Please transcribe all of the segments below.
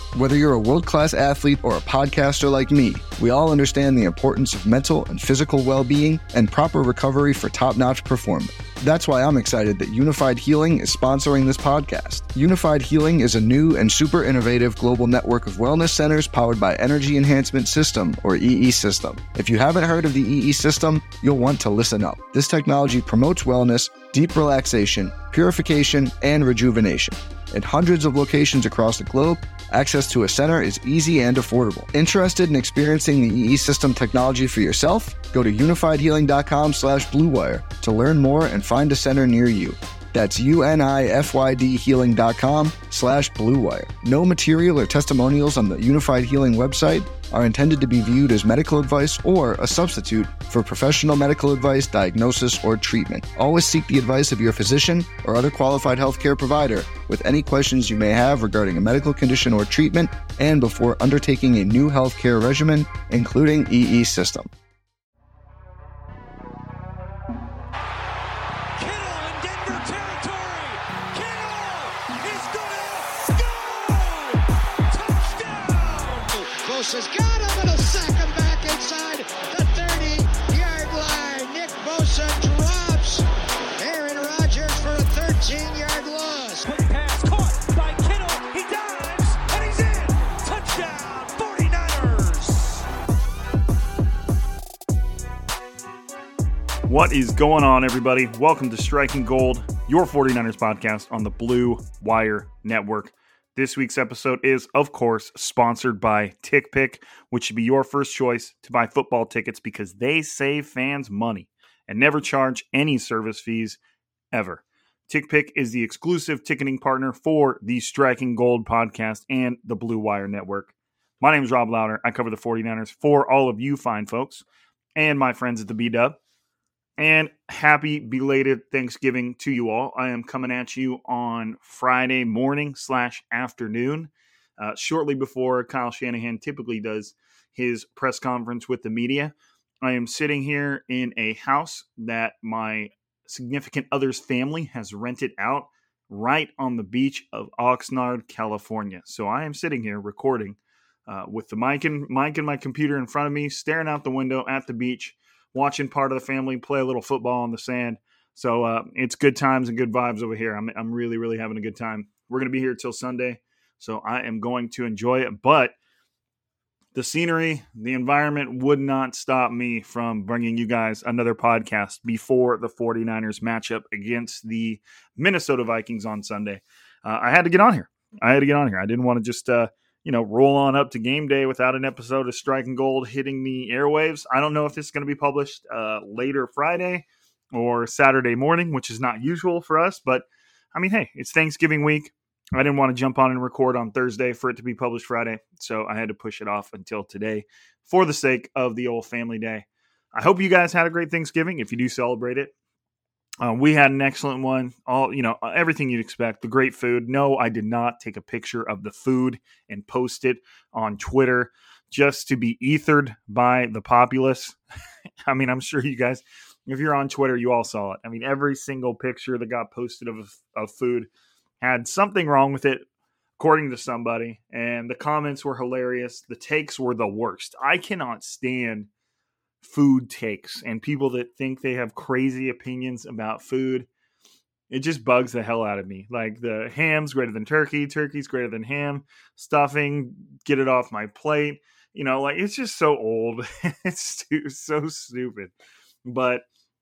Whether you're a world-class athlete or a podcaster like me, we all understand the importance of mental and physical well-being and proper recovery for top-notch performance. That's why I'm excited that Unified Healing is sponsoring this podcast. Unified Healing is a new and super innovative global network of wellness centers powered by Energy Enhancement System, or EE System. If you haven't heard of the EE System, you'll want to listen up. This technology promotes wellness, deep relaxation, purification, and rejuvenation. In hundreds of locations across the globe, access to a center is easy and affordable. Interested in experiencing the EE System technology for yourself? Go to unifiedhealing.com/bluewire to learn more and find a center near you. That's unifydhealing.com/bluewire. No material or testimonials on the Unified Healing website are intended to be viewed as medical advice or a substitute for professional medical advice, diagnosis, or treatment. Always seek the advice of your physician or other qualified healthcare provider with any questions you may have regarding a medical condition or treatment and before undertaking a new healthcare regimen, including EE System. Has got him and a sack him back inside the 30-yard line. Nick Bosa drops Aaron Rodgers for a 13-yard loss. Quick pass caught by Kittle. He dives and he's in. Touchdown 49ers. What is going on, everybody? Welcome to Striking Gold, your 49ers podcast on the Blue Wire Network. This week's episode is, of course, sponsored by TickPick, which should be your first choice to buy football tickets because they save fans money and never charge any service fees ever. TickPick is the exclusive ticketing partner for the Striking Gold podcast and the Blue Wire Network. My name is Rob Louder. I cover the 49ers for all of you fine folks and my friends at the B-Dub. And happy belated Thanksgiving to you all. I am coming at you on Friday morning/afternoon, shortly before Kyle Shanahan typically does his press conference with the media. I am sitting here in a house that my significant other's family has rented out right on the beach of Oxnard, California. So I am sitting here recording with the mic and my computer in front of me, staring out the window at the beach, watching part of the family play a little football on the sand. So it's good times and good vibes over here. I'm really, really having a good time. We're going to be here till Sunday, so I am going to enjoy it. But the scenery, the environment would not stop me from bringing you guys another podcast before the 49ers matchup against the Minnesota Vikings on Sunday. I had to get on here. I didn't want to just roll on up to game day without an episode of Striking Gold hitting the airwaves. I don't know if this is going to be published later Friday or Saturday morning, which is not usual for us. But, I mean, hey, it's Thanksgiving week. I didn't want to jump on and record on Thursday for it to be published Friday, so I had to push it off until today for the sake of the old family day. I hope you guys had a great Thanksgiving if you do celebrate it. We had an excellent one. Everything you'd expect. The great food. No, I did not take a picture of the food and post it on Twitter just to be ethered by the populace. I mean, I'm sure you guys, if you're on Twitter, you all saw it. I mean, every single picture that got posted of food had something wrong with it, according to somebody. And the comments were hilarious. The takes were the worst. I cannot stand food takes and people that think they have crazy opinions about food. It just bugs the hell out of me. Like the ham's greater than turkey, turkey's greater than ham, stuffing, get it off my plate. It's just so old. It's so stupid. But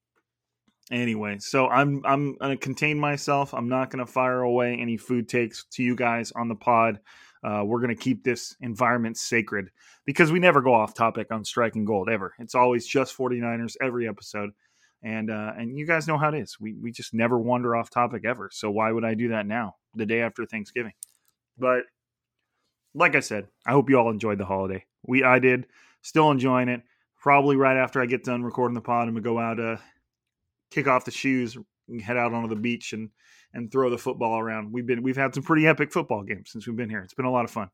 anyway, so I'm going to contain myself. I'm not going to fire away any food takes to you guys on the pod. We're going to keep this environment sacred because we never go off topic on Striking Gold ever. It's always just 49ers every episode. And you guys know how it is. We just never wander off topic ever. So why would I do that now, the day after Thanksgiving? But like I said, I hope you all enjoyed the holiday. I did. Still enjoying it. Probably right after I get done recording the pod, I'm going to go out, kick off the shoes, and head out onto the beach and throw the football around. We've had some pretty epic football games since we've been here. It's been a lot of fun.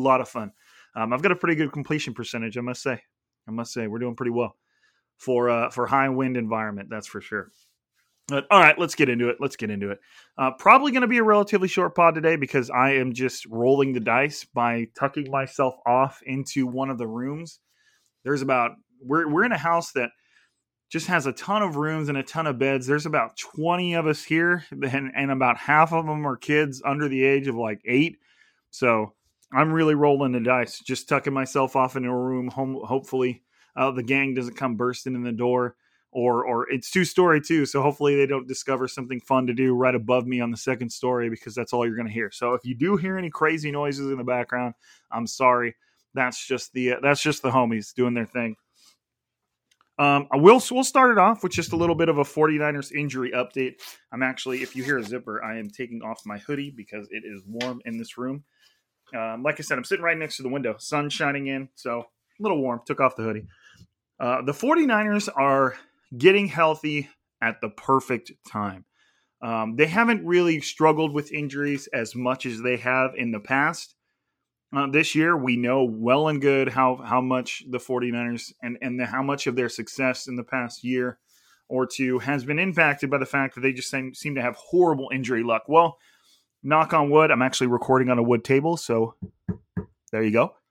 I've got a pretty good completion percentage, I must say. We're doing pretty well for high wind environment, that's for sure. But, all right, let's get into it. Probably going to be a relatively short pod today because I am just rolling the dice by tucking myself off into one of the rooms. We're in a house that just has a ton of rooms and a ton of beds. There's about 20 of us here, and about half of them are kids under the age of like 8. So I'm really rolling the dice, just tucking myself off into a room. Hopefully the gang doesn't come bursting in the door. Or it's 2-story too, so hopefully they don't discover something fun to do right above me on the second story, because that's all you're going to hear. So if you do hear any crazy noises in the background, I'm sorry. That's just the homies doing their thing. We'll start it off with just a little bit of a 49ers injury update. I'm actually, if you hear a zipper, I am taking off my hoodie because it is warm in this room. Like I said, I'm sitting right next to the window, sun shining in, so a little warm. Took off the hoodie. The 49ers are getting healthy at the perfect time. They haven't really struggled with injuries as much as they have in the past. This year, we know well and good how much the 49ers and how much of their success in the past year or two has been impacted by the fact that they just seem to have horrible injury luck. Well, knock on wood, I'm actually recording on a wood table, so there you go.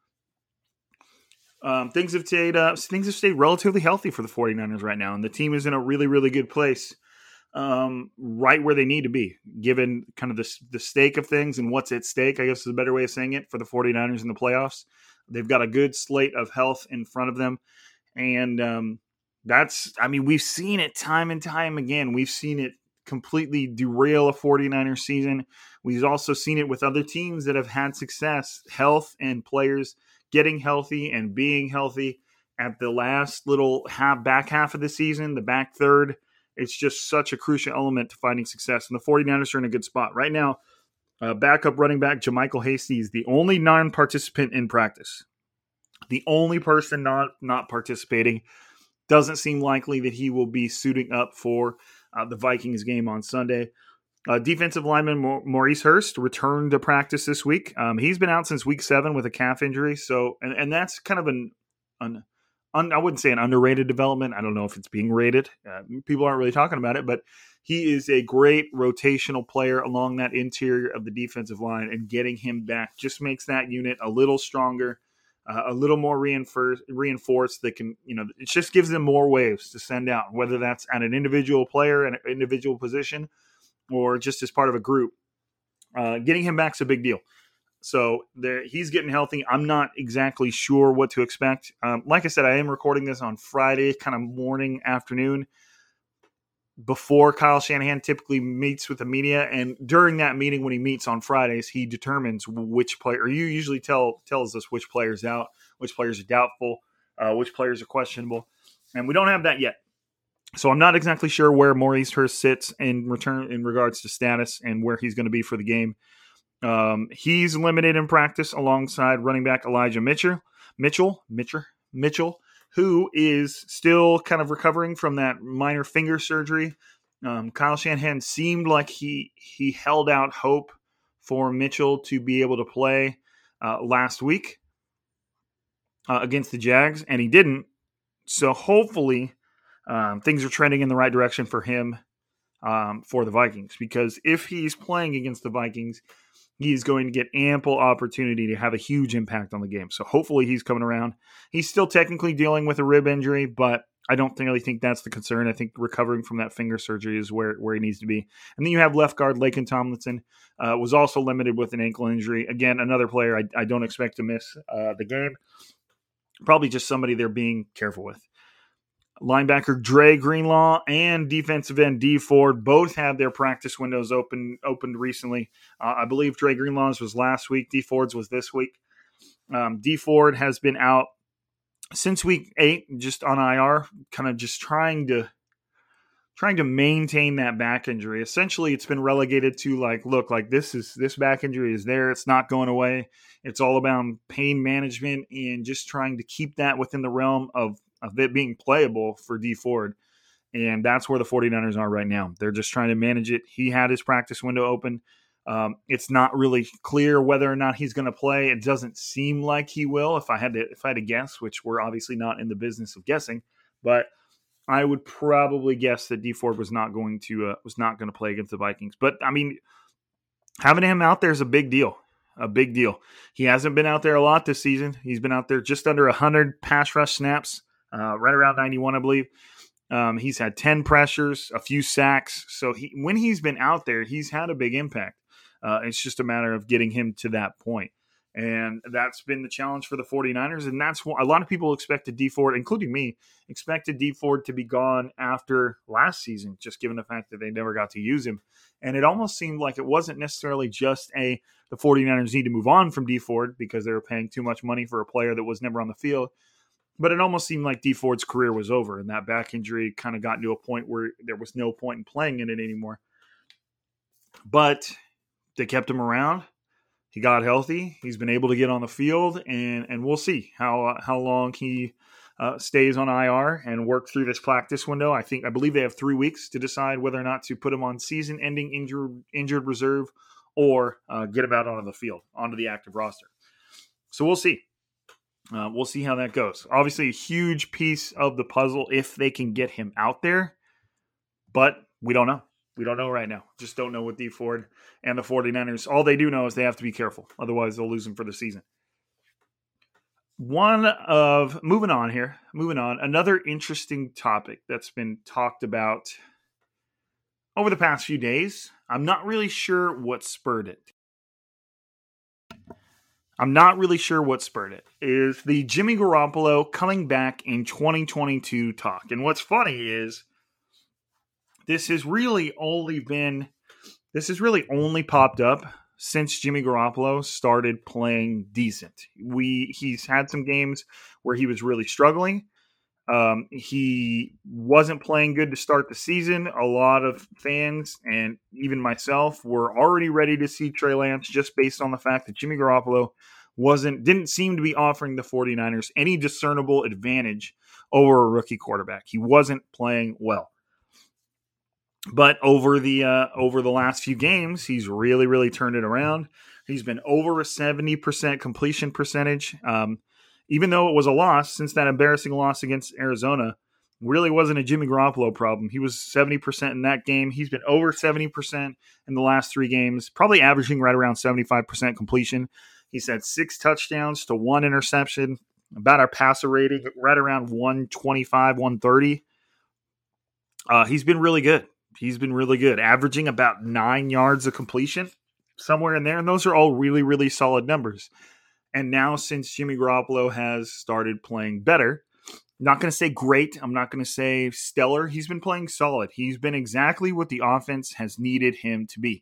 Things have stayed relatively healthy for the 49ers right now, and the team is in a really, really good place, right where they need to be, given kind of the stake of things and what's at stake, I guess is a better way of saying it, for the 49ers in the playoffs. They've got a good slate of health in front of them, and we've seen it time and time again. We've seen it completely derail a 49ers season. We've also seen it with other teams that have had success, health and players getting healthy and being healthy at the last little back half of the season, the back third. It's just such a crucial element to finding success. And the 49ers are in a good spot. Right now, backup running back JaMycal Hasty is the only non-participant in practice. The only person not participating. Doesn't seem likely that he will be suiting up for the Vikings game on Sunday. Defensive lineman Maurice Hurst returned to practice this week. He's been out since week 7 with a calf injury. So, and that's kind of I wouldn't say an underrated development. I don't know if it's being rated. People aren't really talking about it, but he is a great rotational player along that interior of the defensive line, and getting him back just makes that unit a little stronger, a little more reinforced. That can, it just gives them more waves to send out, whether that's at an individual player and an individual position, or just as part of a group. Getting him back is a big deal. So he's getting healthy. I'm not exactly sure what to expect. Like I said, I am recording this on Friday, kind of morning, afternoon, before Kyle Shanahan typically meets with the media. And during that meeting, when he meets on Fridays, he determines which player, or you usually tells us which player's out, which players are doubtful, which players are questionable. And we don't have that yet. So I'm not exactly sure where Maurice Hurst sits in regards to status and where he's going to be for the game. He's limited in practice alongside running back Elijah Mitchell, who is still kind of recovering from that minor finger surgery. Kyle Shanahan seemed like he held out hope for Mitchell to be able to play last week against the Jags, and he didn't. So hopefully things are trending in the right direction for him for the Vikings, because if he's playing against the Vikings, he's going to get ample opportunity to have a huge impact on the game. So hopefully he's coming around. He's still technically dealing with a rib injury, but I don't really think that's the concern. I think recovering from that finger surgery is where he needs to be. And then you have left guard Laken Tomlinson, was also limited with an ankle injury. Again, another player I don't expect to miss the game. Probably just somebody they're being careful with. Linebacker Dre Greenlaw and defensive end Dee Ford both had their practice windows opened recently. I believe Dre Greenlaw's was last week. Dee Ford's was this week. Dee Ford has been out since week 8, just on IR, kind of just trying to maintain that back injury. Essentially, it's been relegated to this back injury is there. It's not going away. It's all about pain management and just trying to keep that within the realm of it being playable for Dee Ford. And that's where the 49ers are right now. They're just trying to manage it. He had his practice window open. It's not really clear whether or not he's going to play. It doesn't seem like he will, if I had to guess, which we're obviously not in the business of guessing. But I would probably guess that Dee Ford was not going to play against the Vikings. But I mean, having him out there is a big deal. A big deal. He hasn't been out there a lot this season. He's been out there just under 100 pass rush snaps, right around 91, I believe. He's had 10 pressures, a few sacks. So when he's been out there, he's had a big impact. It's just a matter of getting him to that point. And that's been the challenge for the 49ers. And that's what a lot of people expected Dee Ford, including me, expected Dee Ford to be gone after last season, just given the fact that they never got to use him. And it almost seemed like it wasn't necessarily just the 49ers need to move on from Dee Ford because they were paying too much money for a player that was never on the field. But it almost seemed like Dee Ford's career was over, and that back injury kind of got to a point where there was no point in playing in it anymore. But they kept him around. He got healthy. He's been able to get on the field, and we'll see how long he stays on IR and work through this practice window. I believe they have 3 weeks to decide whether or not to put him on season-ending injured reserve or get him out onto the field, onto the active roster. So we'll see. We'll see how that goes. Obviously, a huge piece of the puzzle if they can get him out there, but we don't know. We don't know right now. Just don't know with Dee Ford and the 49ers. All they do know is they have to be careful. Otherwise, they'll lose him for the season. Moving on, another interesting topic that's been talked about over the past few days. I'm not really sure what spurred it. Is the Jimmy Garoppolo coming back in 2022 talk. And what's funny is this has really only popped up since Jimmy Garoppolo started playing decent. He's had some games where he was really struggling. He wasn't playing good to start the season. A lot of fans and even myself were already ready to see Trey Lance just based on the fact that Jimmy Garoppolo didn't seem to be offering the 49ers any discernible advantage over a rookie quarterback. He wasn't playing well. But over the last few games, he's really, really turned it around. He's been over a 70% completion percentage. Even though it was a loss, since that embarrassing loss against Arizona, really wasn't a Jimmy Garoppolo problem. He was 70% in that game. He's been over 70% in the last 3 games, probably averaging right around 75% completion. He's had 6 touchdowns to 1 interception, about our passer rating right around 125, 130. He's been really good. Averaging about 9 yards of completion, somewhere in there. And those are all really, really solid numbers. And now since Jimmy Garoppolo has started playing better, I'm not going to say great, I'm not going to say stellar, he's been playing solid. He's been exactly what the offense has needed him to be.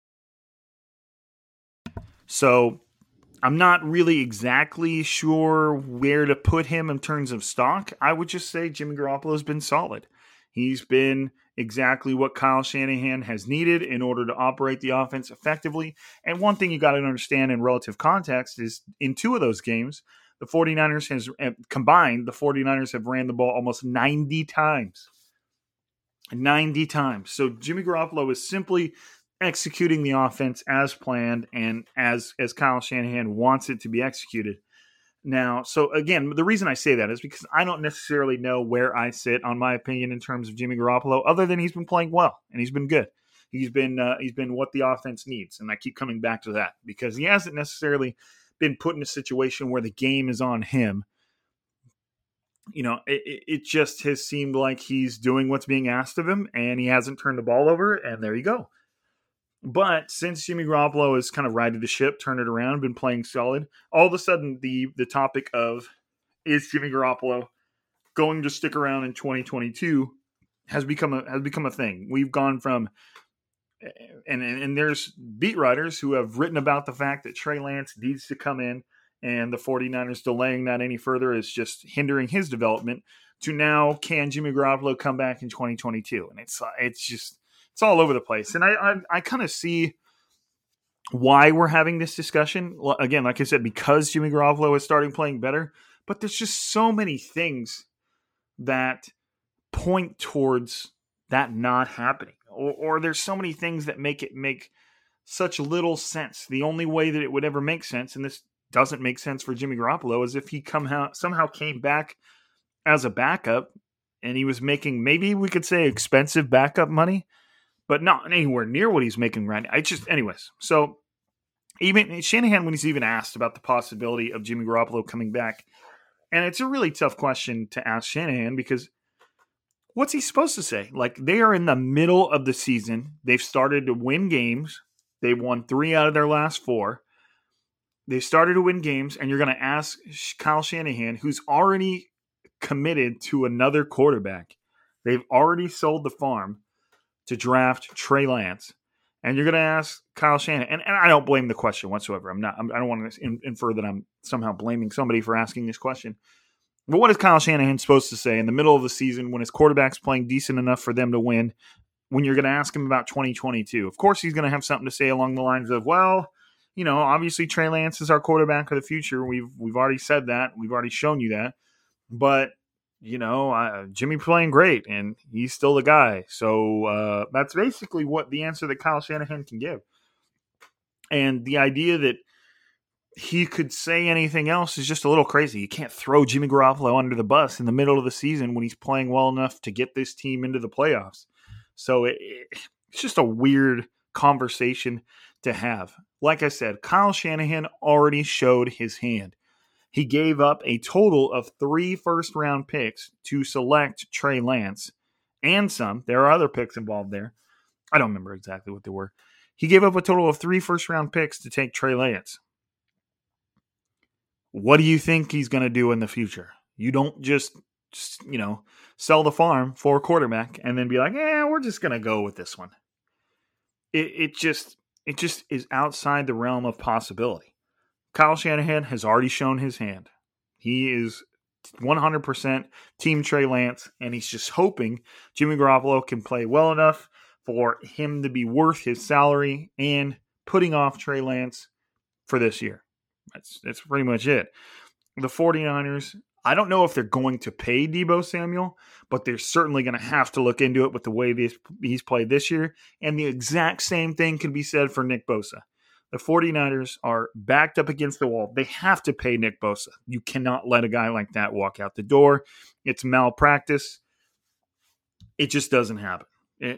So I'm not really exactly sure where to put him in terms of stock. I would just say Jimmy Garoppolo's been solid. He's been exactly what Kyle Shanahan has needed in order to operate the offense effectively. And one thing you got to understand in relative context is in 2 of those games, the 49ers have ran the ball almost 90 times. 90 times. So Jimmy Garoppolo is simply executing the offense as planned and as Kyle Shanahan wants it to be executed. Now, so again, the reason I say that is because I don't necessarily know where I sit on my opinion in terms of Jimmy Garoppolo, other than he's been playing well and he's been good. He's been what the offense needs, and I keep coming back to that because he hasn't necessarily been put in a situation where the game is on him. You know, it just has seemed like he's doing what's being asked of him, and he hasn't turned the ball over, and there you go. But since Jimmy Garoppolo has kind of righted the ship, turned it around, been playing solid, all of a sudden the topic of is Jimmy Garoppolo going to stick around in 2022 has become a thing. We've gone from and there's beat writers who have written about the fact that Trey Lance needs to come in and the 49ers delaying that any further is just hindering his development to now can Jimmy Garoppolo come back in 2022? And it's all over the place. And I kind of see why we're having this discussion. Again, like I said, because Jimmy Garoppolo is starting playing better, but there's just so many things that point towards that not happening. Or there's so many things that make such little sense. The only way that it would ever make sense, and this doesn't make sense for Jimmy Garoppolo, is if he somehow came back as a backup and he was making, maybe we could say, expensive backup money, but not anywhere near what he's making right now. Anyways, so even Shanahan, when he's even asked about the possibility of Jimmy Garoppolo coming back, and it's a really tough question to ask Shanahan because what's he supposed to say? Like, they are in the middle of the season. They've started to win games. They've won 3 out of their last 4. They started to win games, and you're going to ask Kyle Shanahan, who's already committed to another quarterback. They've already sold the farm to draft Trey Lance. And you're going to ask Kyle Shanahan, and I don't blame the question whatsoever. I don't want to infer that I'm somehow blaming somebody for asking this question. But what is Kyle Shanahan supposed to say in the middle of the season when his quarterback's playing decent enough for them to win, when you're going to ask him about 2022? Of course, he's going to have something to say along the lines of, well, you know, obviously Trey Lance is our quarterback of the future. We've already said that. We've already shown you that. But, you know, Jimmy playing great, and he's still the guy. So that's basically what the answer that Kyle Shanahan can give. And the idea that he could say anything else is just a little crazy. You can't throw Jimmy Garoppolo under the bus in the middle of the season when he's playing well enough to get this team into the playoffs. So it's just a weird conversation to have. Like I said, Kyle Shanahan already showed his hand. He gave up a total of 3 first-round picks to select Trey Lance and some. There are other picks involved there. I don't remember exactly what they were. He gave up a total of 3 first-round picks to take Trey Lance. What do you think he's going to do in the future? You don't just, you know, sell the farm for a quarterback and then be like, we're just going to go with this one. It just is outside the realm of possibility. Kyle Shanahan has already shown his hand. He is 100% Team Trey Lance, and he's just hoping Jimmy Garoppolo can play well enough for him to be worth his salary and putting off Trey Lance for this year. That's pretty much it. The 49ers, I don't know if they're going to pay Deebo Samuel, but they're certainly going to have to look into it with the way he's played this year. And the exact same thing can be said for Nick Bosa. The 49ers are backed up against the wall. They have to pay Nick Bosa. You cannot let a guy like that walk out the door. It's malpractice. It just doesn't happen.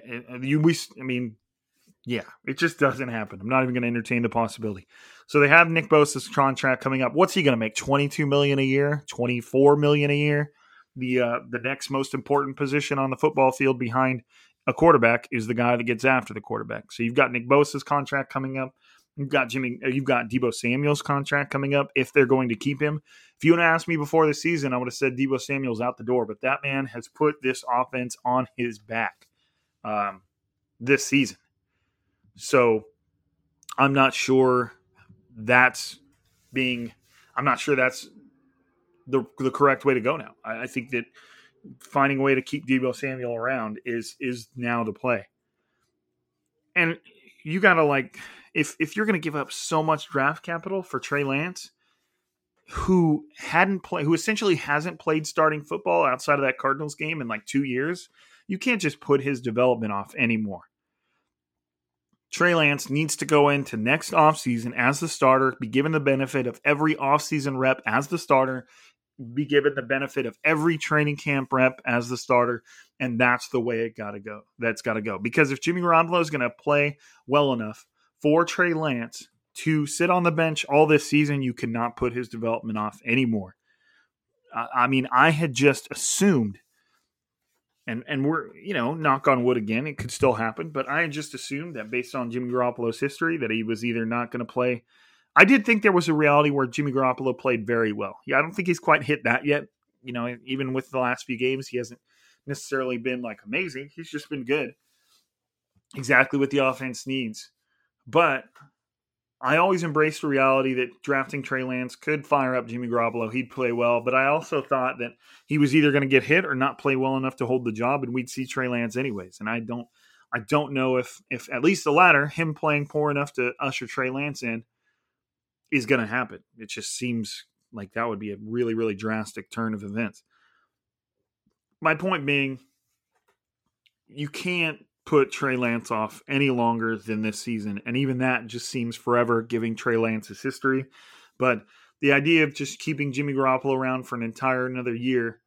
It just doesn't happen. I'm not even going to entertain the possibility. So they have Nick Bosa's contract coming up. What's he going to make? $22 million a year? $24 million a year? The next most important position on the football field behind a quarterback is the guy that gets after the quarterback. So you've got Nick Bosa's contract coming up. You've got Deebo Samuel's contract coming up if they're going to keep him. If you would have asked me before the season, I would have said Deebo Samuel's out the door. But that man has put this offense on his back this season. So I'm not sure that's the correct way to go now. I think that finding a way to keep Deebo Samuel around is now the play. And you got to if you're going to give up so much draft capital for Trey Lance, who essentially hasn't played starting football outside of that Cardinals game in 2 years, you can't just put his development off anymore. Trey Lance needs to go into next offseason as the starter, be given the benefit of every offseason rep as the starter, be given the benefit of every training camp rep as the starter, and that's the way it got to go. That's got to go. Because if Jimmy Garoppolo is going to play well enough for Trey Lance to sit on the bench all this season, you cannot put his development off anymore. I had just assumed, and we're, knock on wood again, it could still happen, but I had just assumed that based on Jimmy Garoppolo's history that he was either not going to play. I did think there was a reality where Jimmy Garoppolo played very well. Yeah, I don't think he's quite hit that yet. Even with the last few games, he hasn't necessarily been amazing. He's just been good. Exactly what the offense needs. But I always embraced the reality that drafting Trey Lance could fire up Jimmy Garoppolo. He'd play well, but I also thought that he was either going to get hit or not play well enough to hold the job, and we'd see Trey Lance anyways. And I don't know if at least the latter, him playing poor enough to usher Trey Lance in, is going to happen. It just seems like that would be a really, really drastic turn of events. My point being, you can't put Trey Lance off any longer than this season. And even that just seems forever, giving Trey Lance his history. But the idea of just keeping Jimmy Garoppolo around for an entire another year,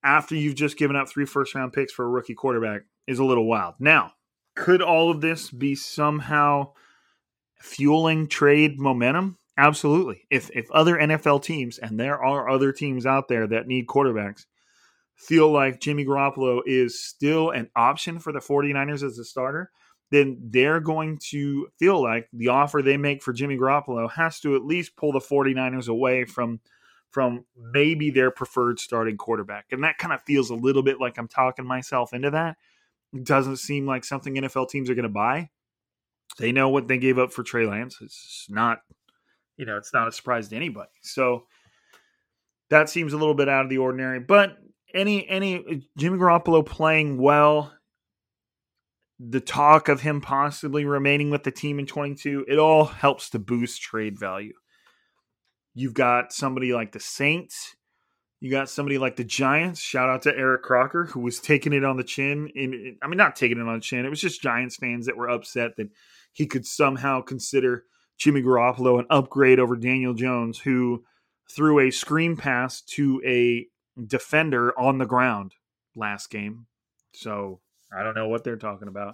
after you've just given up 3 first-round picks for a rookie quarterback is a little wild. Now, could all of this be somehow fueling trade momentum? Absolutely. If other NFL teams, and there are other teams out there that need quarterbacks, feel like Jimmy Garoppolo is still an option for the 49ers as a starter, then they're going to feel like the offer they make for Jimmy Garoppolo has to at least pull the 49ers away from maybe their preferred starting quarterback. And that kind of feels a little bit like I'm talking myself into that. It doesn't seem like something NFL teams are going to buy. They know what they gave up for Trey Lance. It's not, it's not a surprise to anybody. So that seems a little bit out of the ordinary. But any Jimmy Garoppolo playing well, the talk of him possibly remaining with the team in 22, it all helps to boost trade value. You've got somebody like the Saints. You got somebody like the Giants. Shout out to Eric Crocker, who was taking it on the chin. Not taking it on the chin. It was just Giants fans that were upset that he could somehow consider Jimmy Garoppolo an upgrade over Daniel Jones, who threw a screen pass to a defender on the ground last game. So I don't know what they're talking about.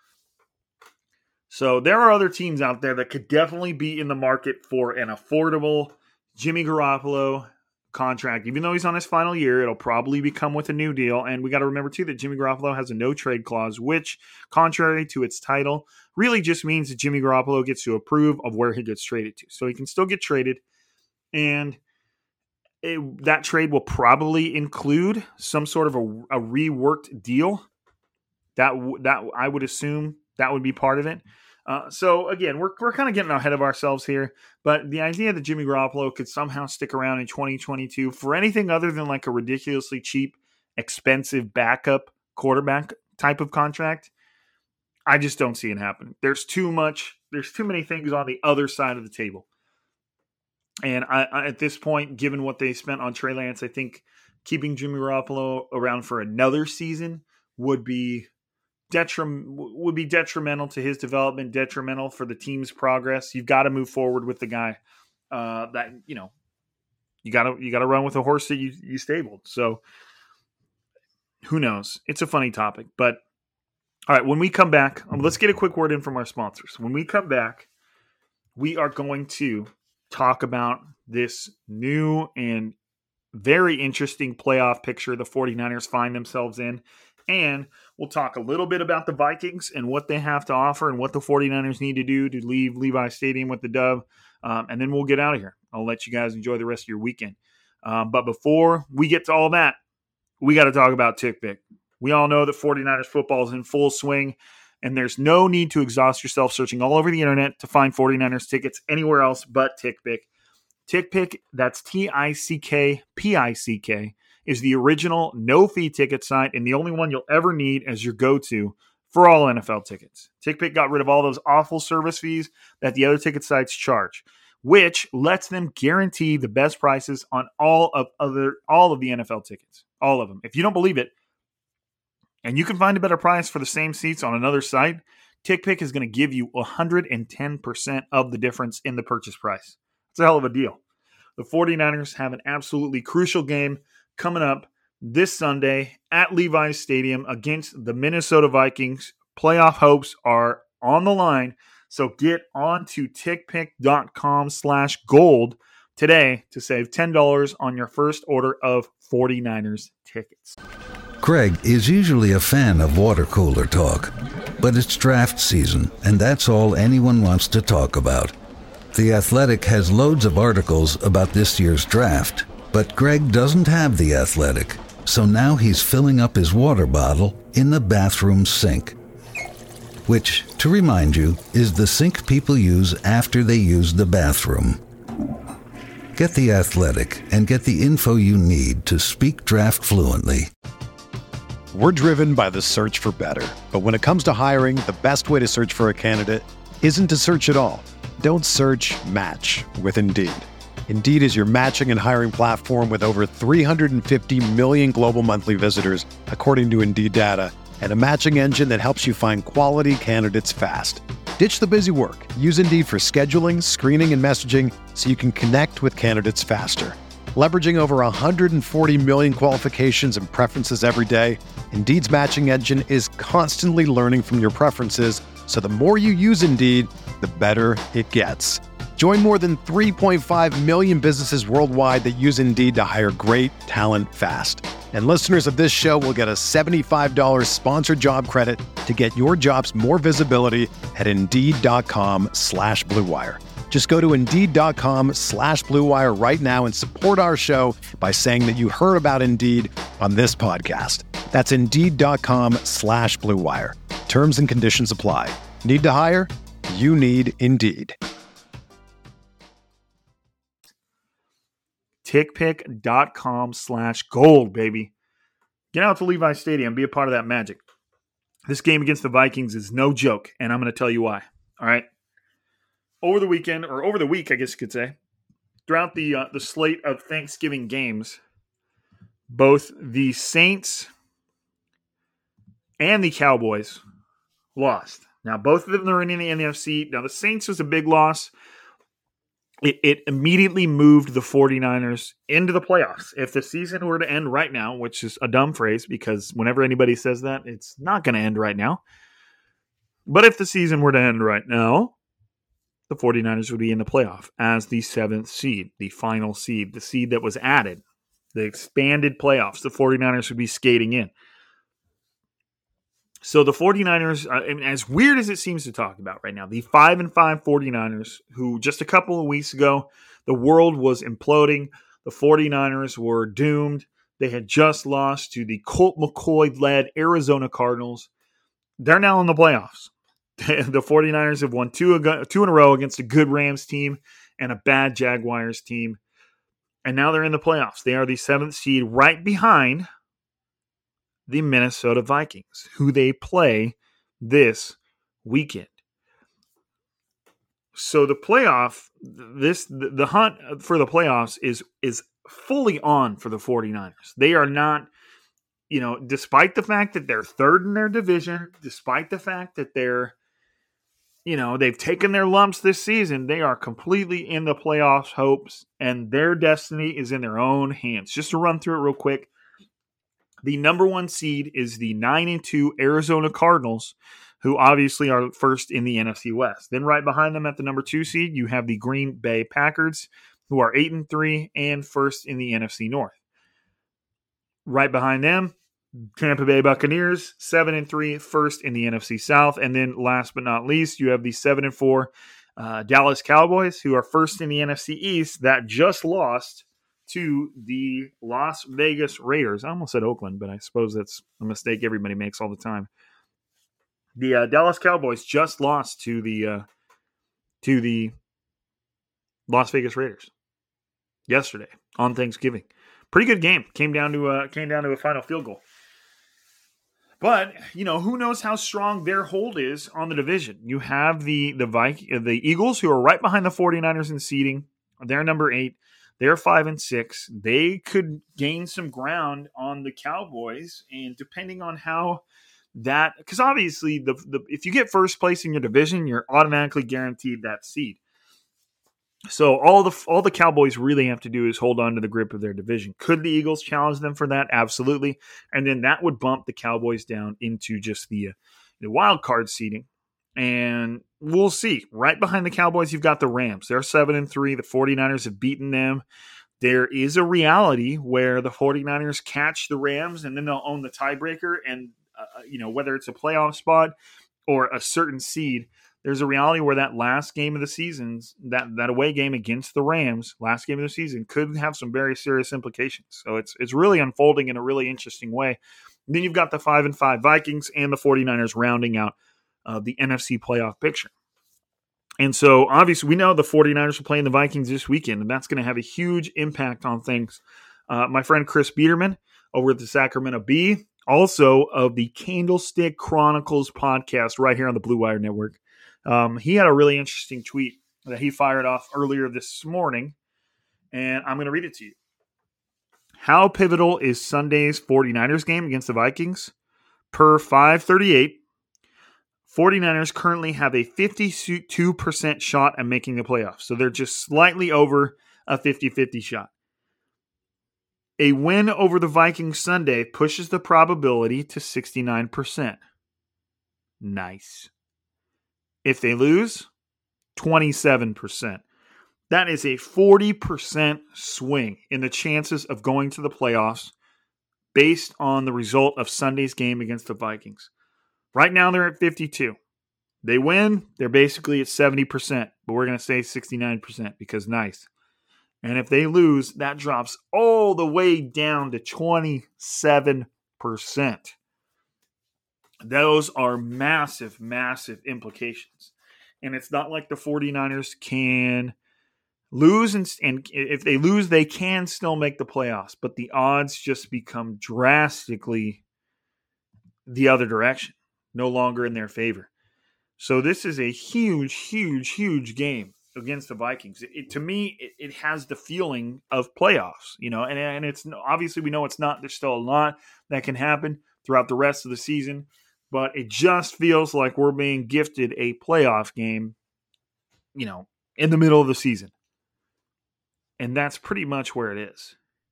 So there are other teams out there that could definitely be in the market for an affordable Jimmy Garoppolo contract. Even though he's on his final year, it'll probably become with a new deal. And we got to remember, too, that Jimmy Garoppolo has a no-trade clause, which, contrary to its title, really just means that Jimmy Garoppolo gets to approve of where he gets traded to. So he can still get traded. And that trade will probably include some sort of a reworked deal. That I would assume that would be part of it. So again, we're kind of getting ahead of ourselves here, but the idea that Jimmy Garoppolo could somehow stick around in 2022 for anything other than like a ridiculously cheap, expensive backup quarterback type of contract, I just don't see it happening. There's too many things on the other side of the table. And I at this point, given what they spent on Trey Lance, I think keeping Jimmy Garoppolo around for another season would be detrimental to his development, detrimental for the team's progress. You've got to move forward with the guy that you got to run with a horse that you stabled. So who knows? It's a funny topic, but all right. When we come back, let's get a quick word in from our sponsors. When we come back, we are going to talk about this new and very interesting playoff picture the 49ers find themselves in. And we'll talk a little bit about the Vikings and what they have to offer and what the 49ers need to do to leave Levi Stadium with the dub. And then we'll get out of here. I'll let you guys enjoy the rest of your weekend. But before we get to all that, we got to talk about TickPick. We all know that 49ers football is in full swing, and there's no need to exhaust yourself searching all over the internet to find 49ers tickets anywhere else but TickPick. TickPick, that's TickPick, is the original no-fee ticket site and the only one you'll ever need as your go-to for all NFL tickets. TickPick got rid of all those awful service fees that the other ticket sites charge, which lets them guarantee the best prices on all of the NFL tickets. All of them. If you don't believe it, and you can find a better price for the same seats on another site, TickPick is going to give you 110% of the difference in the purchase price. It's a hell of a deal. The 49ers have an absolutely crucial game coming up this Sunday at Levi's Stadium against the Minnesota Vikings. Playoff hopes are on the line, so get on to tickpick.com/gold today to save $10 on your first order of 49ers tickets. Greg is usually a fan of water cooler talk, but it's draft season, and that's all anyone wants to talk about. The Athletic has loads of articles about this year's draft, but Greg doesn't have The Athletic, so now he's filling up his water bottle in the bathroom sink. Which, to remind you, is the sink people use after they use the bathroom. Get The Athletic and get the info you need to speak draft fluently. We're driven by the search for better. But when it comes to hiring, the best way to search for a candidate isn't to search at all. Don't search, match with Indeed. Indeed is your matching and hiring platform with over 350 million global monthly visitors, according to Indeed data, and a matching engine that helps you find quality candidates fast. Ditch the busy work. Use Indeed for scheduling, screening, and messaging so you can connect with candidates faster. Leveraging over 140 million qualifications and preferences every day, Indeed's matching engine is constantly learning from your preferences, so the more you use Indeed, the better it gets. Join more than 3.5 million businesses worldwide that use Indeed to hire great talent fast. And listeners of this show will get a $75 sponsored job credit to get your jobs more visibility at Indeed.com/Blue Wire. Just go to Indeed.com/Blue Wire right now and support our show by saying that you heard about Indeed on this podcast. That's Indeed.com/Blue Wire. Terms and conditions apply. Need to hire? You need Indeed. TickPick.com/gold, baby. Get out to Levi Stadium. Be a part of that magic. This game against the Vikings is no joke, and I'm going to tell you why. All right? Over the weekend, or over the week, I guess you could say, throughout the slate of Thanksgiving games, both the Saints and the Cowboys lost. Now, both of them are in the NFC. Now, the Saints was a big loss. It immediately moved the 49ers into the playoffs. If the season were to end right now, which is a dumb phrase because whenever anybody says that, it's not going to end right now. But if the season were to end right now, the 49ers would be in the playoff as the 7th seed, the final seed, the seed that was added, the expanded playoffs. The 49ers would be skating in. So the 49ers, as weird as it seems to talk about right now, the 5-5 49ers, who just a couple of weeks ago, the world was imploding. The 49ers were doomed. They had just lost to the Colt McCoy-led Arizona Cardinals. They're now in the playoffs. The 49ers have won two in a row against a good Rams team and a bad Jaguars team. And now they're in the playoffs. They are the 7th seed right behind the Minnesota Vikings, who they play this weekend. So the playoff, the hunt for the playoffs is fully on for the 49ers. They are not, despite the fact that they're third in their division, despite the fact that they've taken their lumps this season, they are completely in the playoffs hopes, and their destiny is in their own hands. Just to run through it real quick, the number 1 seed is the 9-2 Arizona Cardinals, who obviously are first in the NFC West. Then right behind them at the number 2 seed, you have the Green Bay Packers, who are 8-3 and first in the NFC North. Right behind them, Tampa Bay Buccaneers, 7-3, first in the NFC South. And then last but not least, you have the 7-4 Dallas Cowboys, who are first in the NFC East, that just lost to the Las Vegas Raiders. I almost said Oakland, but I suppose that's a mistake everybody makes all the time. The Dallas Cowboys just lost to the Las Vegas Raiders yesterday on Thanksgiving. Pretty good game. Came down to a final field goal. But, who knows how strong their hold is on the division. You have the Eagles, who are right behind the 49ers in seeding. They're number 8. They're 5-6. They could gain some ground on the Cowboys, and depending on how that, because obviously if you get first place in your division, you're automatically guaranteed that seed. So all the Cowboys really have to do is hold on to the grip of their division. Could the Eagles challenge them for that? Absolutely. And then that would bump the Cowboys down into just the wild card seeding. And we'll see. Right behind the Cowboys, you've got the Rams. They're 7-3. The 49ers have beaten them. There is a reality where the 49ers catch the Rams and then they'll own the tiebreaker. And, whether it's a playoff spot or a certain seed, there's a reality where that last game of the season, that away game against the Rams, last game of the season, could have some very serious implications. So it's really unfolding in a really interesting way. And then you've got the 5-5 Vikings and the 49ers rounding out the NFC playoff picture. And so, obviously, we know the 49ers are playing the Vikings this weekend, and that's going to have a huge impact on things. My friend Chris Biederman over at the Sacramento Bee, also of the Candlestick Chronicles podcast right here on the Blue Wire Network, he had a really interesting tweet that he fired off earlier this morning, and I'm going to read it to you. How pivotal is Sunday's 49ers game against the Vikings? Per 538, 49ers currently have a 52% shot at making the playoffs. So they're just slightly over a 50-50 shot. A win over the Vikings Sunday pushes the probability to 69%. Nice. If they lose, 27%. That is a 40% swing in the chances of going to the playoffs based on the result of Sunday's game against the Vikings. Right now, they're at 52. They win, they're basically at 70%, but we're going to say 69% because nice. And if they lose, that drops all the way down to 27%. Those are massive, massive implications. And it's not like the 49ers can lose, and if they lose, they can still make the playoffs. But the odds just become drastically the other direction, no longer in their favor. So this is a huge, huge, huge game against the Vikings. To me, it has the feeling of playoffs, and it's obviously we know it's not. There's still a lot that can happen throughout the rest of the season, but it just feels like we're being gifted a playoff game, in the middle of the season. And that's pretty much where it is.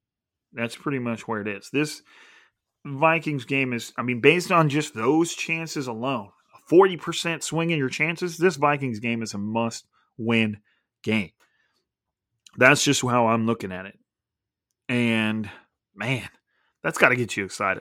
This Vikings game is, based on just those chances alone, a 40% swing in your chances, this Vikings game is a must-win game. That's just how I'm looking at it. And, man, that's got to get you excited.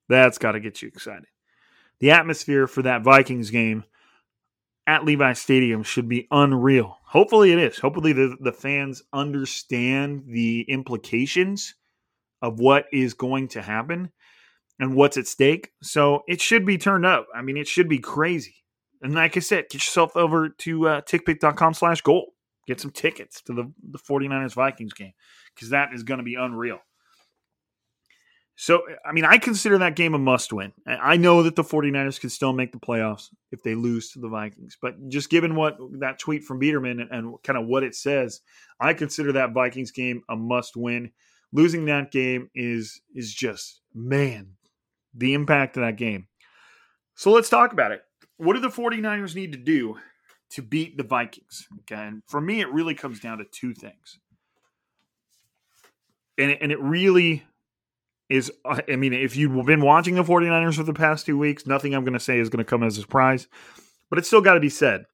The atmosphere for that Vikings game at Levi Stadium should be unreal. Hopefully it is. Hopefully the fans understand the implications of what is going to happen and what's at stake. So it should be turned up. It should be crazy. And like I said, get yourself over to tickpick.com/gold. Get some tickets to the 49ers-Vikings game because that is going to be unreal. So, I consider that game a must-win. I know that the 49ers can still make the playoffs if they lose to the Vikings. But just given what that tweet from Biederman and kind of what it says, I consider that Vikings game a must-win. Losing that game is just, man, the impact of that game. So let's talk about it. What do the 49ers need to do to beat the Vikings? Okay, and for me, it really comes down to two things. And it really is, if you've been watching the 49ers for the past 2 weeks, nothing I'm going to say is going to come as a surprise. But it's still got to be said.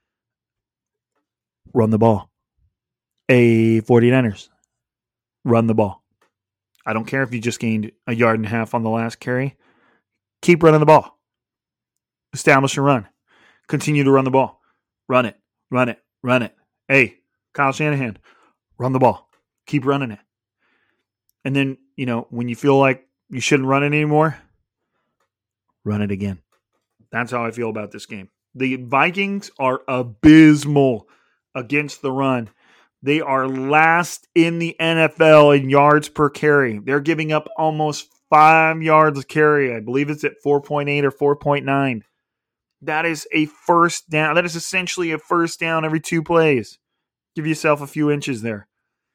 Run the ball. 49ers. Run the ball. I don't care if you just gained 1.5 yards on the last carry. Keep running the ball. Establish a run. Continue to run the ball. Run it. Run it. Run it. Hey, Kyle Shanahan, run the ball. Keep running it. And then, when you feel like you shouldn't run it anymore, run it again. That's how I feel about this game. The Vikings are abysmal against the run. They are last in the NFL in yards per carry. They're giving up almost 5 yards a carry. I believe it's at 4.8 or 4.9. That is a first down. That is essentially a first down every 2 plays. Give yourself a few inches there.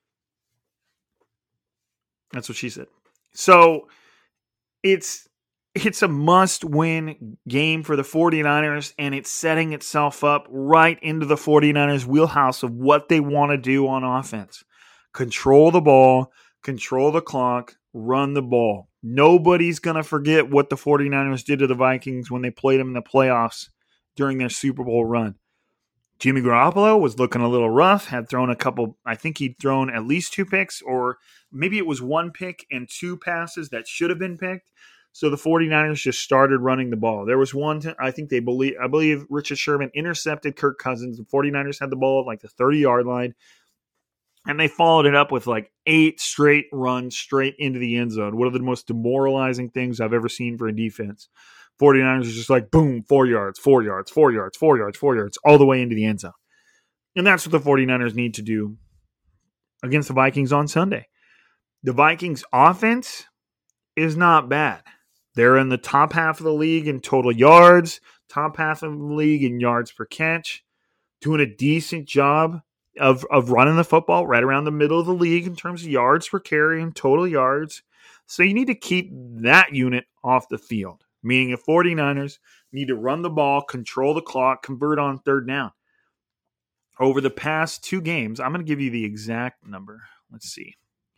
That's what she said. So it's a must-win game for the 49ers, and it's setting itself up right into the 49ers' wheelhouse of what they want to do on offense. Control the ball, control the clock, run the ball. Nobody's going to forget what the 49ers did to the Vikings when they played them in the playoffs during their Super Bowl run. Jimmy Garoppolo was looking a little rough, had thrown a couple, I think he'd thrown at least 2 picks, or maybe it was 1 pick and 2 passes that should have been picked. So the 49ers just started running the ball. There was one, I believe Richard Sherman intercepted Kirk Cousins. The 49ers had the ball at like the 30-yard line, and they followed it up with like 8 straight runs straight into the end zone. One of the most demoralizing things I've ever seen for a defense. 49ers are just like, boom, 4 yards, 4 yards, 4 yards, 4 yards, 4 yards, all the way into the end zone. And that's what the 49ers need to do against the Vikings on Sunday. The Vikings offense is not bad. They're in the top half of the league in total yards, top half of the league in yards per catch, doing a decent job of running the football right around the middle of the league in terms of yards per carry and total yards. So you need to keep that unit off the field, meaning the 49ers need to run the ball, control the clock, convert on third down. Over the past 2 games, I'm going to give you the exact number. Let's see.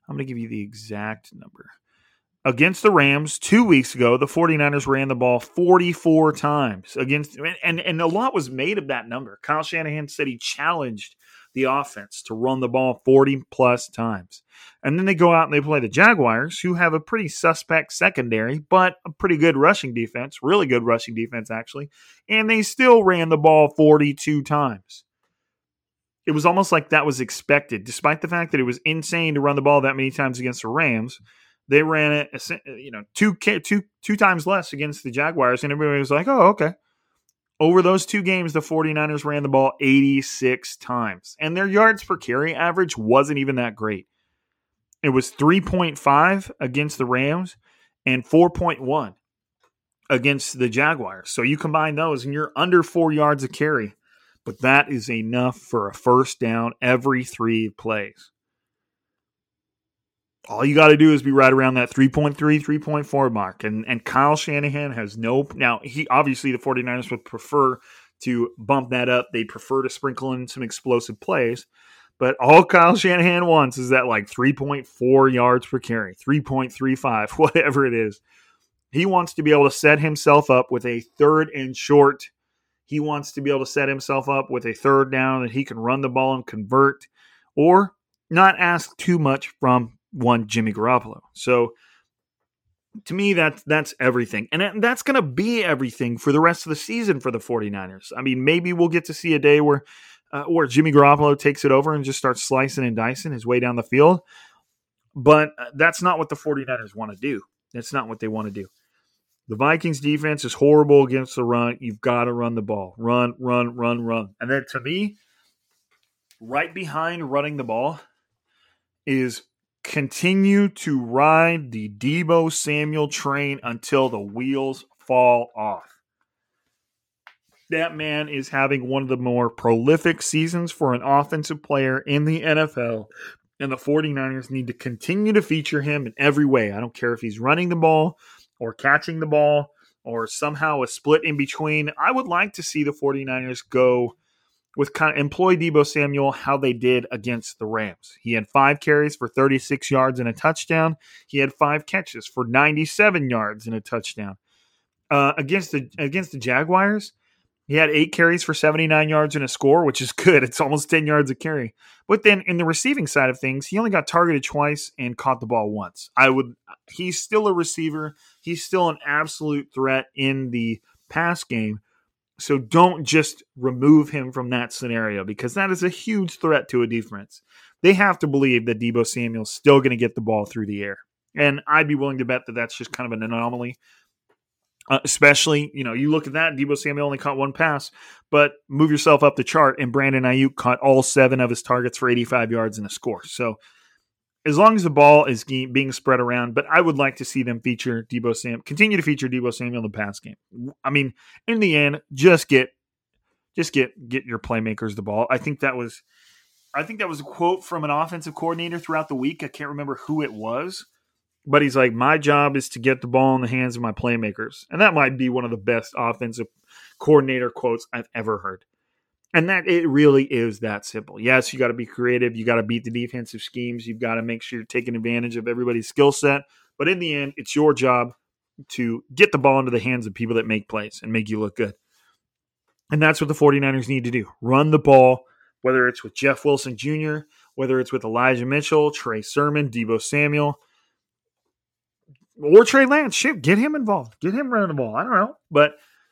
I'm going to give you the exact number. Against the Rams 2 weeks ago, the 49ers ran the ball 44 times against, and a lot was made of that number. Kyle Shanahan said he challenged the offense to run the ball 40 plus times. And then they go out and they play the Jaguars, who have a pretty suspect secondary, but a pretty good rushing defense, really good rushing defense actually, and they still ran the ball 42 times. It was almost like that was expected, despite the fact that it was insane to run the ball that many times against the Rams. They ran it, two times less against the Jaguars, and everybody was like, oh, okay. Over those 2 games, the 49ers ran the ball 86 times, and their yards per carry average wasn't even that great. It was 3.5 against the Rams and 4.1 against the Jaguars. So you combine those, and you're under 4 yards a carry, but that is enough for a first down every 3 plays. All you got to do is be right around that 3.3, 3.4 mark. And Kyle Shanahan has no... Now, obviously the 49ers would prefer to bump that up. They'd prefer to sprinkle in some explosive plays. But all Kyle Shanahan wants is that like 3.4 yards per carry, 3.35, whatever it is. He wants to be able to set himself up with a 3rd and short. He wants to be able to set himself up with a 3rd down that he can run the ball and convert, or not ask too much from one Jimmy Garoppolo. So to me, that's everything. And that's going to be everything for the rest of the season for the 49ers. I mean, maybe we'll get to see a day where Jimmy Garoppolo takes it over and just starts slicing and dicing his way down the field. But that's not what the 49ers want to do. That's not what they want to do. The Vikings defense is horrible against the run. You've got to run the ball. Run. And then to me, right behind running the ball is continue to ride the Deebo Samuel train until the wheels fall off. That man is having one of the more prolific seasons for an offensive player in the NFL, and the 49ers need to continue to feature him in every way. I don't care if he's running the ball or catching the ball or somehow a split in between. I would like to see the 49ers go with employ Deebo Samuel how they did against the Rams. He had 5 carries for 36 yards and a touchdown. He had 5 catches for 97 yards and a touchdown. Against the Jaguars, he had 8 carries for 79 yards and a score, which is good. It's almost 10 yards a carry. But then in the receiving side of things, he only got targeted twice and caught the ball once. He's still a receiver. He's still an absolute threat in the pass game. So don't just remove him from that scenario, because that is a huge threat to a defense. They have to believe that Deebo Samuel's still going to get the ball through the air. And I'd be willing to bet that that's just kind of an anomaly. Especially, you look at that, Deebo Samuel only caught 1 pass, but move yourself up the chart, and Brandon Ayuk caught all 7 of his targets for 85 yards and a score. So as long as the ball is being spread around, but I would like to see them continue to feature Deebo Samuel in the pass game. I mean, in the end, just get your playmakers the ball. I think that was a quote from an offensive coordinator throughout the week. I can't remember who it was, but he's like, my job is to get the ball in the hands of my playmakers. And that might be one of the best offensive coordinator quotes I've ever heard. And that it really is that simple. Yes, you got to be creative. You got to beat the defensive schemes. You've got to make sure you're taking advantage of everybody's skill set. But in the end, it's your job to get the ball into the hands of people that make plays and make you look good. And that's what the 49ers need to do. Run the ball, whether it's with Jeff Wilson Jr., whether it's with Elijah Mitchell, Trey Sermon, Deebo Samuel, or Trey Lance. Shit, get him involved. Get him running the ball. I don't know. But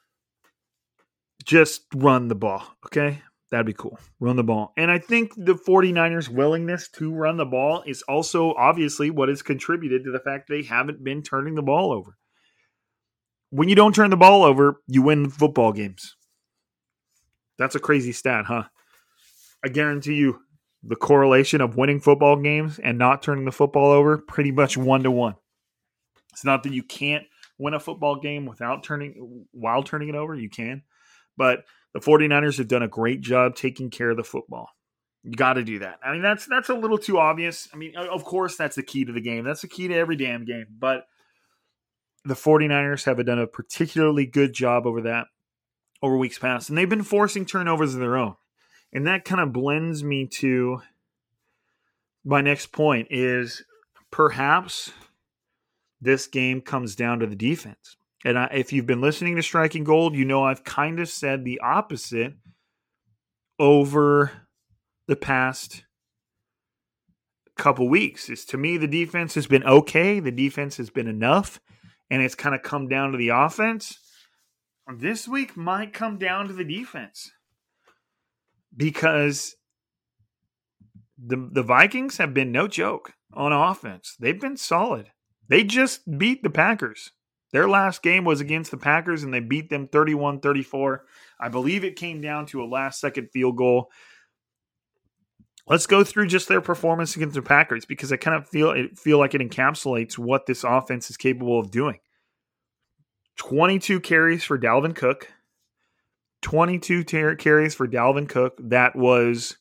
just run the ball, okay? That'd be cool. Run the ball. And I think the 49ers' willingness to run the ball is also obviously what has contributed to the fact they haven't been turning the ball over. When you don't turn the ball over, you win football games. That's a crazy stat, huh? I guarantee you the correlation of winning football games and not turning the football over, pretty much 1-to-1. It's not that you can't win a football game while turning it over. You can. But the 49ers have done a great job taking care of the football. You got to do that. I mean, that's a little too obvious. I mean, of course, that's the key to the game. That's the key to every damn game. But the 49ers have done a particularly good job over weeks past. And they've been forcing turnovers of their own. And that kind of blends me to my next point is perhaps this game comes down to the defense. And if you've been listening to Striking Gold, you know I've kind of said the opposite over the past couple weeks. To me, the defense has been okay. The defense has been enough. And it's kind of come down to the offense. This week might come down to the defense. Because the Vikings have been no joke on offense. They've been solid. They just beat the Packers. Their last game was against the Packers, and they beat them 31-34. I believe it came down to a last-second field goal. Let's go through just their performance against the Packers, because I kind of feel like it encapsulates what this offense is capable of doing. 22 carries for Dalvin Cook. 22 carries for Dalvin Cook. That was,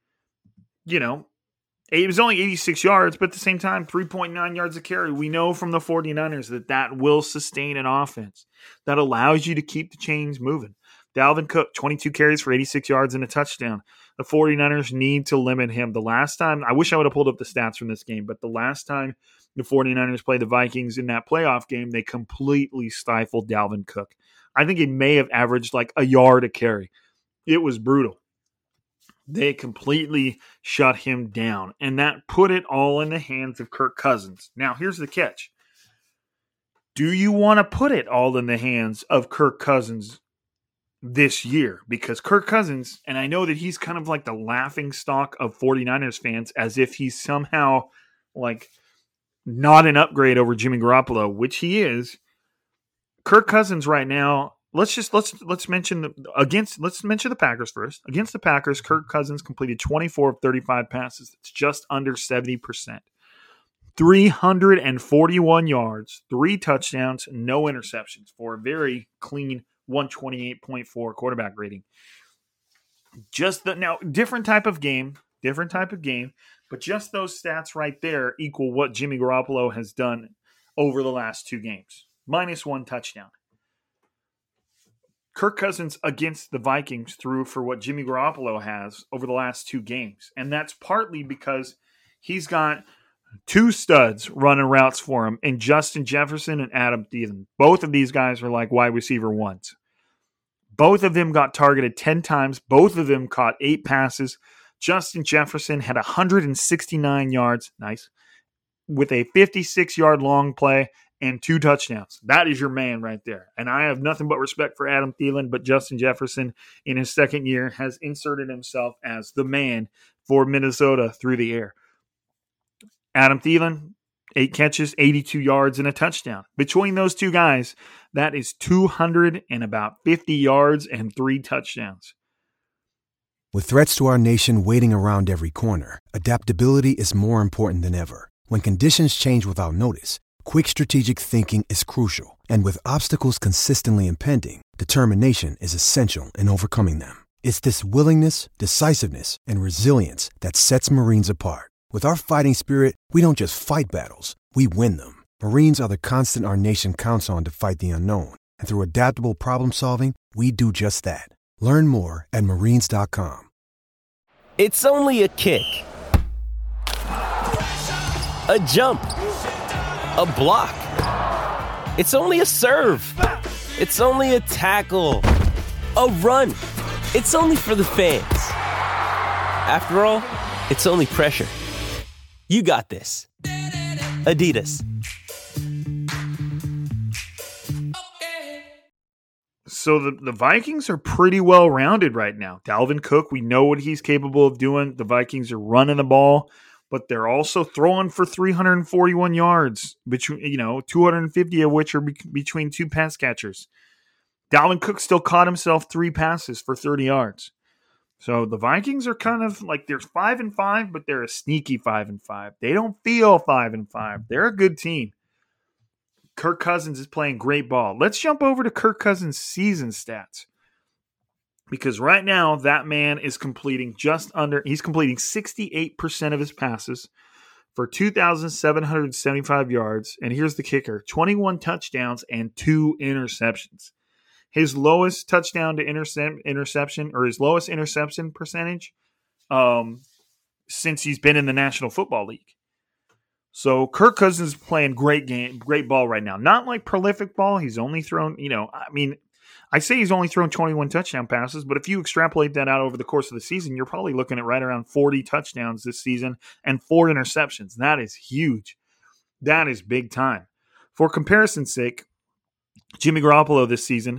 it was only 86 yards, but at the same time, 3.9 yards a carry. We know from the 49ers that will sustain an offense that allows you to keep the chains moving. Dalvin Cook, 22 carries for 86 yards and a touchdown. The 49ers need to limit him. The last time, I wish I would have pulled up the stats from this game, but the last time the 49ers played the Vikings in that playoff game, they completely stifled Dalvin Cook. I think he may have averaged like a yard a carry. It was brutal. They completely shut him down, and that put it all in the hands of Kirk Cousins. Now, here's the catch. Do you want to put it all in the hands of Kirk Cousins this year? Because Kirk Cousins, and I know that he's kind of like the laughingstock of 49ers fans, as if he's somehow like not an upgrade over Jimmy Garoppolo, which he is. Kirk Cousins right now, let's mention the Packers first. Against the Packers, Kirk Cousins completed 24 of 35 passes. It's just under 70%. 341 yards, 3 touchdowns, no interceptions for a very clean 128.4 quarterback rating. Different type of game, but just those stats right there equal what Jimmy Garoppolo has done over the last 2 games. Minus 1 touchdown. Kirk Cousins against the Vikings threw for what Jimmy Garoppolo has over the last 2 games. And that's partly because he's got 2 studs running routes for him in Justin Jefferson and Adam Thielen. Both of these guys are like wide receiver ones. Both of them got targeted 10 times. Both of them caught 8 passes. Justin Jefferson had 169 yards. Nice. With a 56-yard long play and 2 touchdowns. That is your man right there. And I have nothing but respect for Adam Thielen, but Justin Jefferson in his second year has inserted himself as the man for Minnesota through the air. Adam Thielen, 8 catches, 82 yards, and a touchdown. Between those 2 guys, that is 250 yards and 3 touchdowns. With threats to our nation waiting around every corner, adaptability is more important than ever. When conditions change without notice, quick strategic thinking is crucial. And with obstacles consistently impending, determination is essential in overcoming them. It's this willingness, decisiveness, and resilience that sets Marines apart. With our fighting spirit, we don't just fight battles, we win them. Marines are the constant our nation counts on to fight the unknown. And through adaptable problem solving, we do just that. Learn more at Marines.com. It's only a kick. A jump. A block. It's only a serve. It's only a tackle. A run. It's only for the fans. After all, it's only pressure. You got this. Adidas. So the Vikings are pretty well-rounded right now. Dalvin Cook, we know what he's capable of doing. The Vikings are running the ball, but they're also throwing for 341 yards, between 250 of which are between 2 pass catchers. Dalvin Cook still caught himself 3 passes for 30 yards. So the Vikings are kind of like, they're 5-5, but they're a sneaky 5-5. They don't feel 5-5. They're a good team. Kirk Cousins is playing great ball. Let's jump over to Kirk Cousins' season stats. Because right now, that man is completing he's completing 68% of his passes for 2,775 yards. And here's the kicker, 21 touchdowns and 2 interceptions. His lowest touchdown to interception, or his lowest interception percentage since he's been in the National Football League. So Kirk Cousins is playing great ball right now. Not like prolific ball. He's only thrown, I say he's only thrown 21 touchdown passes, but if you extrapolate that out over the course of the season, you're probably looking at right around 40 touchdowns this season and 4 interceptions. That is huge. That is big time. For comparison's sake, Jimmy Garoppolo this season,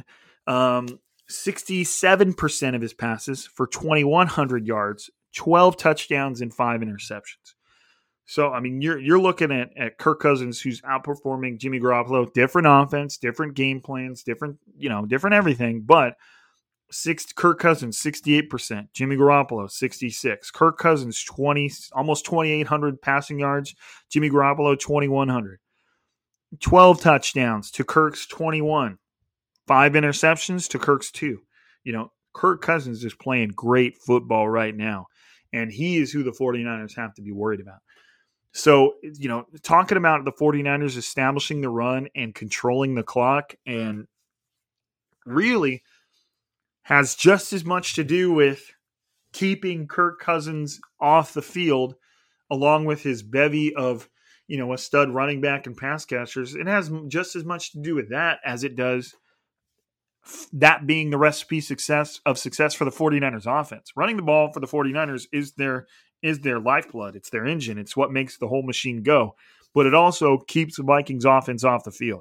67% of his passes for 2,100 yards, 12 touchdowns, and 5 interceptions. So, you're looking at Kirk Cousins, who's outperforming Jimmy Garoppolo. Different offense, different game plans, different everything. But Kirk Cousins, 68%. Jimmy Garoppolo, 66%. Kirk Cousins, almost 2,800 passing yards. Jimmy Garoppolo, 2,100. 12 touchdowns to Kirk's 21. 5 interceptions to Kirk's 2. Kirk Cousins is playing great football right now. And he is who the 49ers have to be worried about. So, talking about the 49ers establishing the run and controlling the clock and really has just as much to do with keeping Kirk Cousins off the field along with his bevy of, a stud running back and pass catchers. It has just as much to do with that as it does that being the recipe of success for the 49ers offense. Running the ball for the 49ers is their lifeblood. It's their engine. It's what makes the whole machine go. But it also keeps the Vikings offense off the field.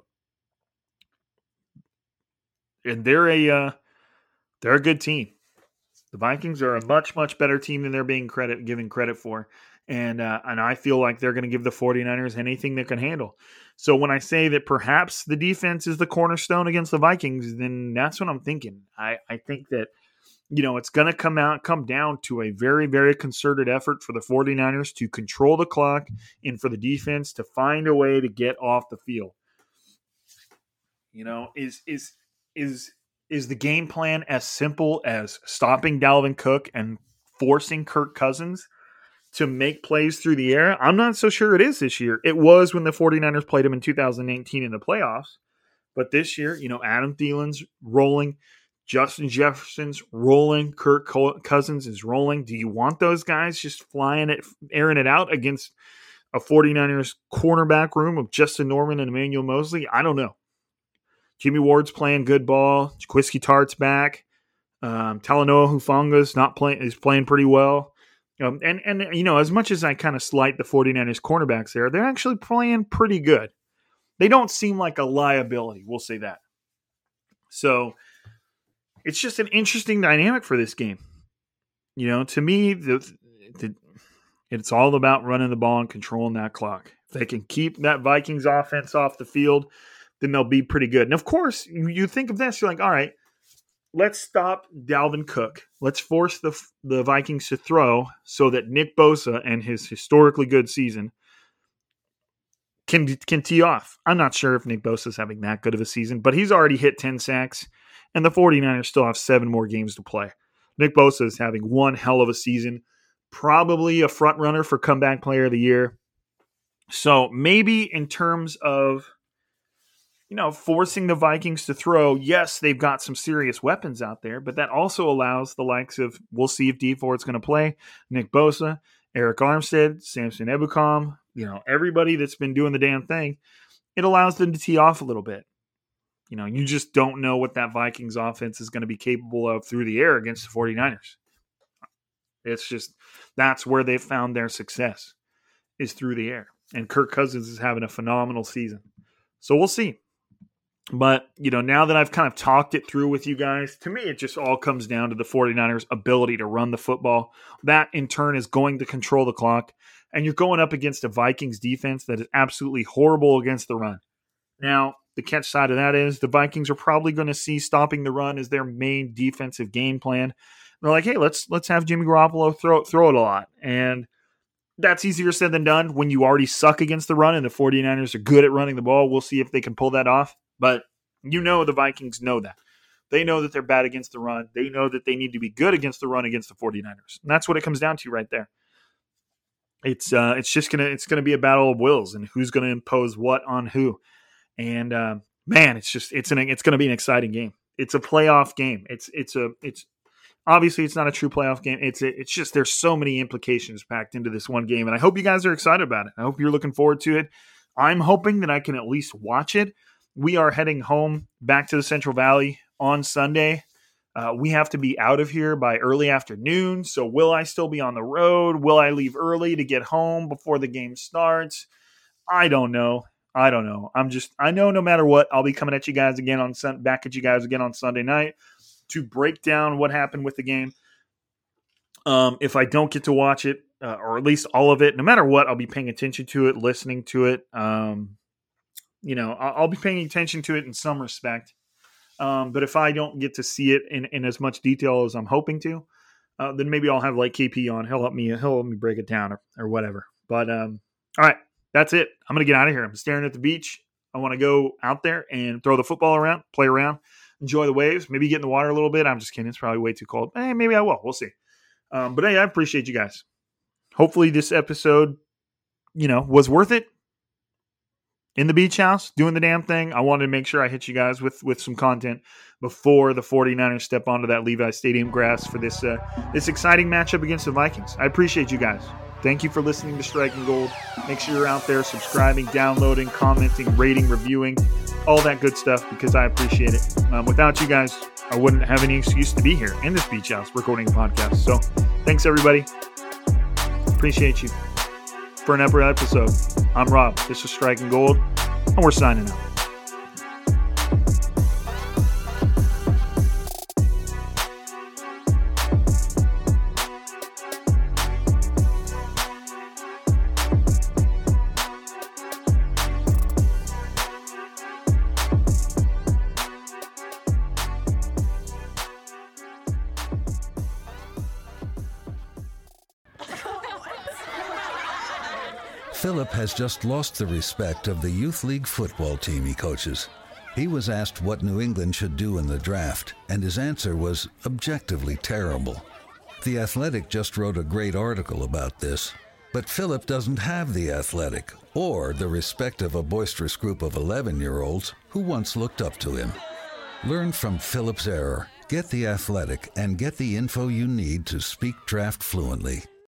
And they're a good team. The Vikings are a much, much better team than they're being given credit for. And I feel like they're going to give the 49ers anything they can handle. So when I say that perhaps the defense is the cornerstone against the Vikings, then that's what I'm thinking. I think that, it's going to come down to a very, very concerted effort for the 49ers to control the clock and for the defense to find a way to get off the field. Is the game plan as simple as stopping Dalvin Cook and forcing Kirk Cousins to make plays through the air? I'm not so sure it is this year. It was when the 49ers played him in 2018 in the playoffs. But this year, Adam Thielen's rolling, Justin Jefferson's rolling, Kirk Cousins is rolling. Do you want those guys just airing it out against a 49ers cornerback room of Justin Norman and Emmanuel Mosley? I don't know. Jimmy Ward's playing good ball. Jaquiski Tartt's back. Talanoa Hufanga is playing pretty well. As much as I kind of slight the 49ers cornerbacks there, they're actually playing pretty good. They don't seem like a liability. We'll say that. So it's just an interesting dynamic for this game. To me, it's all about running the ball and controlling that clock. If they can keep that Vikings offense off the field, then they'll be pretty good. And of course, you think of this, you're like, all right, let's stop Dalvin Cook. Let's force the Vikings to throw so that Nick Bosa and his historically good season can tee off. I'm not sure if Nick Bosa is having that good of a season, but he's already hit 10 sacks, and the 49ers still have 7 more games to play. Nick Bosa is having one hell of a season, probably a front runner for comeback player of the year. So maybe in terms of forcing the Vikings to throw, yes, they've got some serious weapons out there, but that also allows the likes of, we'll see if D Ford's going to play, Nick Bosa, Eric Armstead, Samson Ebukam, everybody that's been doing the damn thing. It allows them to tee off a little bit. You just don't know what that Vikings offense is going to be capable of through the air against the 49ers. It's just, that's where they've found their success, is through the air. And Kirk Cousins is having a phenomenal season. So we'll see. But, now that I've kind of talked it through with you guys, to me, it just all comes down to the 49ers' ability to run the football. That, in turn, is going to control the clock. And you're going up against a Vikings defense that is absolutely horrible against the run. Now, the catch side of that is the Vikings are probably going to see stopping the run as their main defensive game plan. They're like, hey, let's have Jimmy Garoppolo throw it a lot. And that's easier said than done when you already suck against the run and the 49ers are good at running the ball. We'll see if they can pull that off. But the Vikings know that. They know that they're bad against the run. They know that they need to be good against the run against the 49ers. And that's what it comes down to right there. It's gonna be a battle of wills and who's gonna impose what on who. And it's gonna be an exciting game. It's a playoff game. Obviously, it's not a true playoff game. It's just there's so many implications packed into this one game, and I hope you guys are excited about it. I hope you're looking forward to it. I'm hoping that I can at least watch it. We are heading home back to the Central Valley on Sunday. We have to be out of here by early afternoon, so will I still be on the road? Will I leave early to get home before the game starts? I don't know. I know no matter what, I'll be coming at you guys again back at you guys again on Sunday night to break down what happened with the game. If I don't get to watch it, or at least all of it, no matter what, I'll be paying attention to it, listening to it. I'll be paying attention to it in some respect. But if I don't get to see it in as much detail as I'm hoping to, then maybe I'll have like KP on. He'll help me break it down or whatever. But all right, that's it. I'm going to get out of here. I'm staring at the beach. I want to go out there and throw the football around, play around, enjoy the waves, maybe get in the water a little bit. I'm just kidding. It's probably way too cold. Maybe I will. We'll see. But hey, I appreciate you guys. Hopefully this episode, was worth it. In the beach house, doing the damn thing. I wanted to make sure I hit you guys with some content before the 49ers step onto that Levi Stadium grass for this exciting matchup against the Vikings. I appreciate you guys. Thank you for listening to Striking Gold. Make sure you're out there subscribing, downloading, commenting, rating, reviewing, all that good stuff because I appreciate it. Without you guys, I wouldn't have any excuse to be here in this beach house recording a podcast. So thanks, everybody. Appreciate you. For another episode, I'm Rob. This is Striking Gold, and we're signing out. Philip has just lost the respect of the youth league football team he coaches. He was asked what New England should do in the draft, and his answer was objectively terrible. The Athletic just wrote a great article about this, but Philip doesn't have the Athletic or the respect of a boisterous group of 11-year-olds who once looked up to him. Learn from Philip's error, get the Athletic, and get the info you need to speak draft fluently.